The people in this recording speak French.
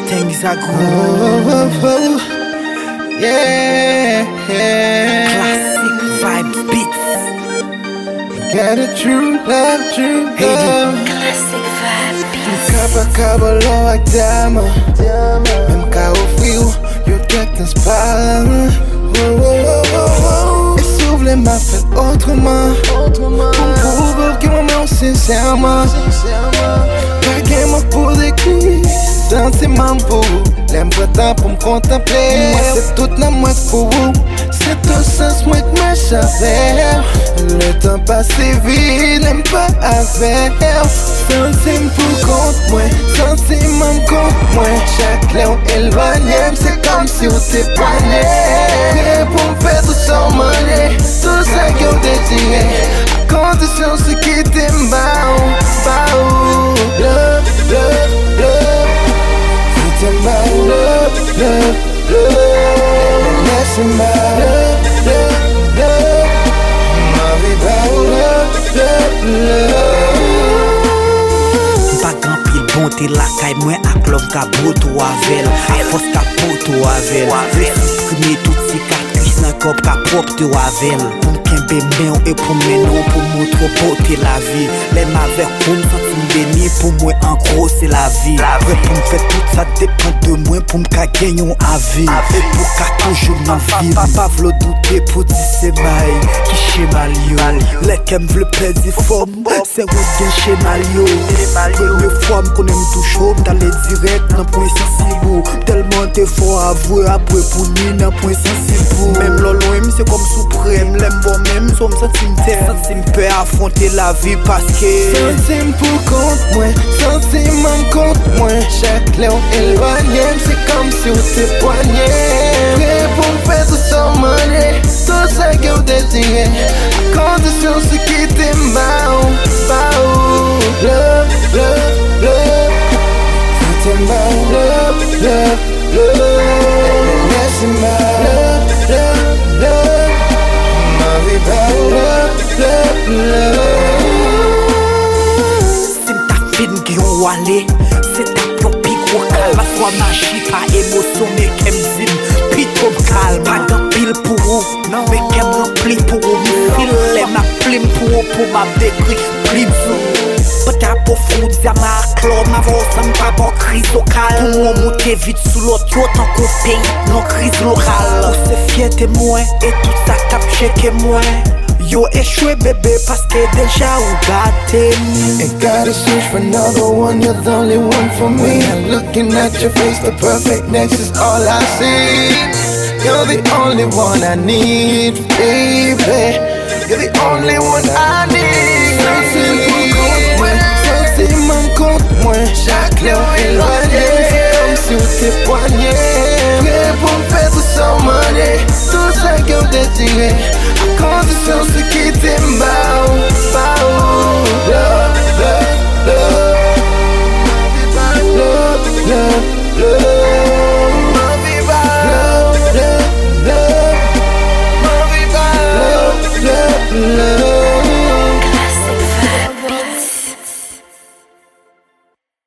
things are good. Yeah. Classic vibes beats. Got a true love. Classic vibe beats. Kaba lo ak dama. Même ka au frio, yo tek t'inspire. Et s'ouvre m'a fait autrement. Pour prouver que moi sincèrement. Pas qu'elle m'a posé qui. Sentiment pour l'important pour me contempler. Moi c'est toute la moi pour vous. C'est tout sens moi que ma chavelle. Le temps passé vite, n'aime pas avec. Sentiment pour compte moi, sentiment contre moi. Chaque léon éloigné, c'est comme si on t'est poigné. Prêt pour me faire tout sans monnaie, tout ça qu'on désirait. À condition ce qui t'aime, love. It's my love. That's my love. My vie love. Pas grand pile bonté la caille, moi ak love ka boto avel. A force ka poto avel. Supprimer toutes cicatrices dans corps ka propre to avel. Pour m'kembe men et pour menon pour montrer beauté la vie. Les m'avec pour m'sentir béni pour moi en gros c'est la vie. Après pour m'faire tout ça dépend de moi pour m'ka gagner un avis. Et pour qu'à toujours m'en vivre. Pas v'lo douter pour dire c'est bail qui chez Malio. Les qu'aime v'le plaisir forme, c'est où bien chez Malio. Première fois m'connais tout chaud, d'aller direct dans point sensible. Tellement t'es fort avoué après pour ni dans point sensible. Même loin c'est comme suprême, l'aime bon même son sentiment. Sentiment peut affronter la vie parce que sentiment pour compte moi, sentiment contre moi. Chaque léon éloigné, c'est comme si on t'est poigné. Prêt pour me faire tout sans monnaie, tout ça qu'on désirait. À condition ce qui t'aime, love. It's my love. That's my love. My vie c'est ta fin qui ont walé. C'est ta propre gros calme. La fois magie pas émotion mais qu'elle me dit trop calme. Pas grand pile pour vous, mais qu'elle remplit pour vous. Fil les ma plume pour ma décrit plume. Peut-être pour fou, y'a ma clone, ma voix, ça me va pas crise locale. Pour moi, monter vite sous l'autre, autant qu'on paye, non crise locale. Pour se fier témoin, et tout ça cap checker moi. Yo échoué bébé parce que déjà ou gâté. Ain't gotta search for another one, you're the only one for me. And looking at your face, the perfectness is all I see. You're the only one I need, baby. You're the only one I need. Sentiment contre moi, chaque léon éloigné. C'est comme si on t'est poigné. Prêt pour me faire tout sans monnaie, tout ça qu'on désirait. À condition ce qui t'aime,